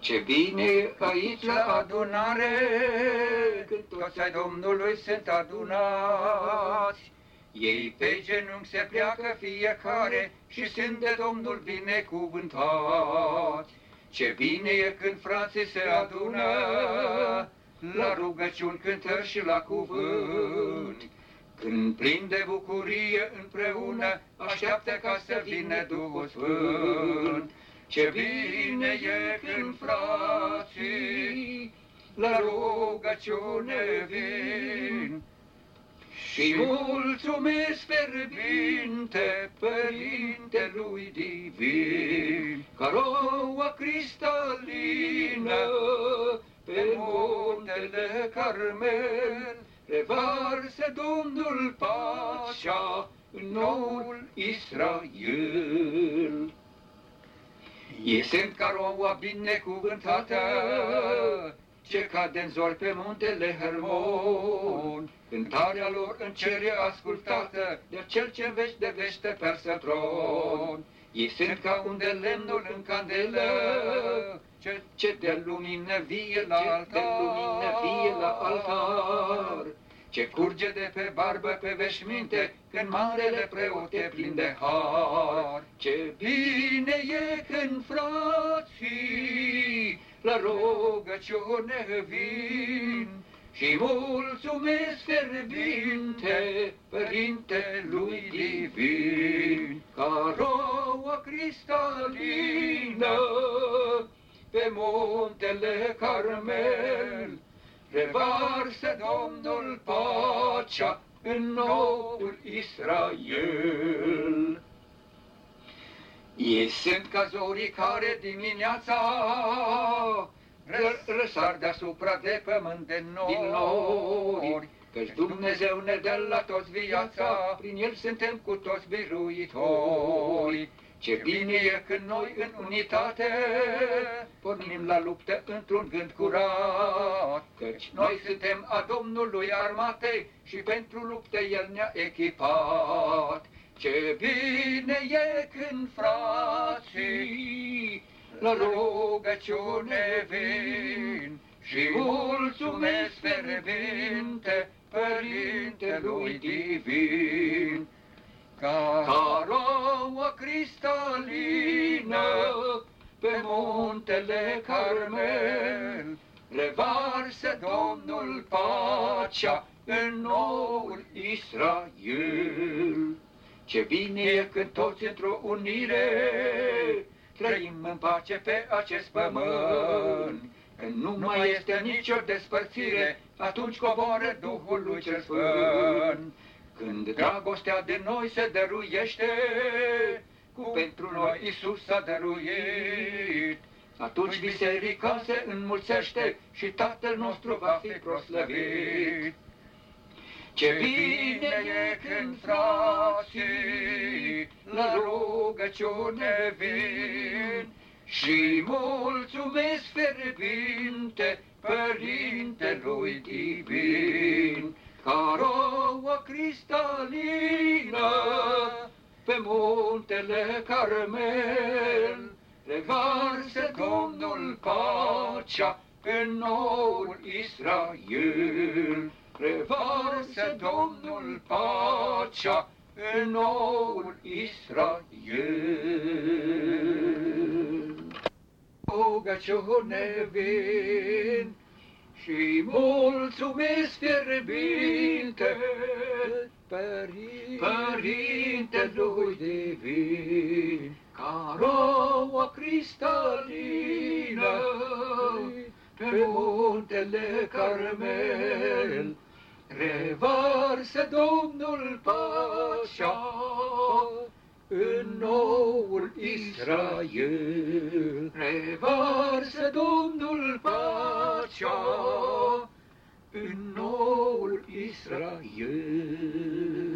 Ce bine aici la adunare, când toți ai Domnului sunt adunați. Ei pe genunchi se pleacă fiecare și sunt de Domnul binecuvântați. Ce bine e când frații se adună, la rugăciuni, cântări și la cuvânt. Când plin de bucurie împreună, așteaptă ca să vină Duhul Sfânt. Ce bine e când frații la rugăciune vin și mulțumesc fierbinte Părintelui Divin, ca roa cristalină pe muntele Carmel, revarsă Domnul pacea în noul Israel. Ei sunt ca roa binecuvântată, ce cade în zori pe muntele Hermon. Cântarea lor în cer e ascultată de cel ce în veci de veci te persă tron. Ei sunt ca un de lemnul în candelă, ce de lumină vie la altar, ce curge de pe barbă pe veșminte, când marele preot e plin de har. Ce bine e când frații la rugăciune vin și mulțumesc fierbinte Părintelui Divin, ca roa cristalină pe muntele Carmel, revarsă Domnul pacea în noul Israel. Ei sunt ca zorii care dimineața răsar deasupra de pământ de nori, căci Dumnezeu ne dă la toți viața, prin El suntem cu toți biruitori. Ce bine e când noi în unitate pornim la luptă într-un gând curat, căci noi suntem a Domnului armate și pentru lupte El ne-a echipat. Ce bine e când frații la rugăciune vin și mulțumesc fierbinte Părintelui Divin, ca roa cristalină pe muntele Carmel, revarsă Domnul pacea în noul Israel. Ce bine e când toți într-o unire trăim în pace pe acest pământ, când nu mai este nicio despărțire, atunci coboară Duhul lui cel Sfânt. Când dragostea de noi se dăruiește, cum pentru noi Iisus s-a dăruit, atunci biserica se înmulțește și Tatăl nostru va fi proslăvit. Ce bine e când frații la rugăciune vin și mulțumesc fierbinte Părintelui Divin, ca roa cristalină pe muntele Carmel, revarsă Domnul pacea în noul Israel. Revarsă Domnul pacea în noul Israel. Rugăciune vin și mulțumesc fierbinte Părintelui Divin, ca roa cristalină pe muntele Carmel, revarsă Domnul pacea în noul Israel. Revarsă Domnul pacea în noul Israel.